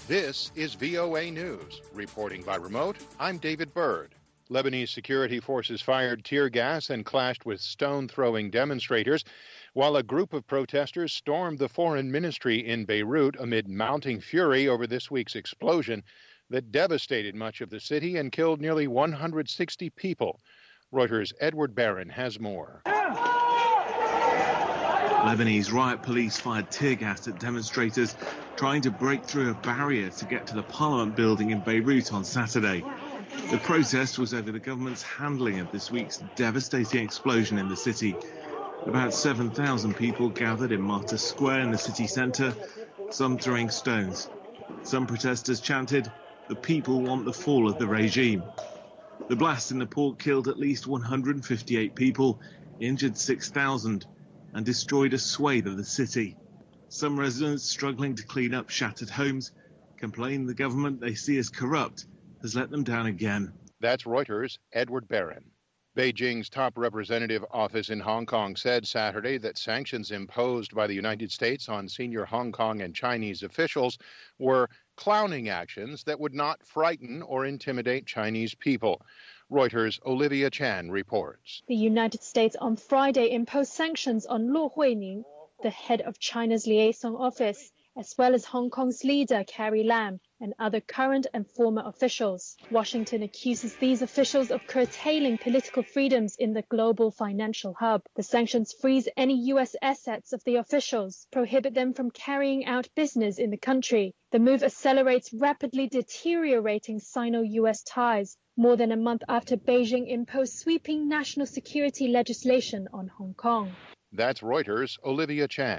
This is VOA News. Reporting by remote, I'm David Byrd. Lebanese security forces fired tear gas and clashed with stone-throwing demonstrators, while a group of protesters stormed the foreign ministry in Beirut amid mounting fury over this week's explosion that devastated much of the city and killed nearly 160 people. Reuters' Edward Barron has more. Lebanese riot police fired tear gas at demonstrators trying to break through a barrier to get to the Parliament building in Beirut on Saturday. The protest was over the government's handling of this week's devastating explosion in the city. About 7,000 people gathered in Martyrs Square in the city centre, some throwing stones. Some protesters chanted, "The people want the fall of the regime." The blast in the port killed at least 158 people, injured 6,000, and destroyed a swathe of the city. Some residents struggling to clean up shattered homes complain the government they see as corrupt has let them down again. That's Reuters' Edward Barron. Beijing's top representative office in Hong Kong said Saturday that sanctions imposed by the United States on senior Hong Kong and Chinese officials were clowning actions that would not frighten or intimidate Chinese people. Reuters' Olivia Chan reports. The United States on Friday imposed sanctions on Luo Huining, the head of China's liaison office, as well as Hong Kong's leader Carrie Lam and other current and former officials. Washington accuses these officials of curtailing political freedoms in the global financial hub. The sanctions freeze any U.S. assets of the officials, prohibit them from carrying out business in the country. The move accelerates rapidly deteriorating Sino-U.S. ties, more than a month after Beijing imposed sweeping national security legislation on Hong Kong. That's Reuters' Olivia Chan.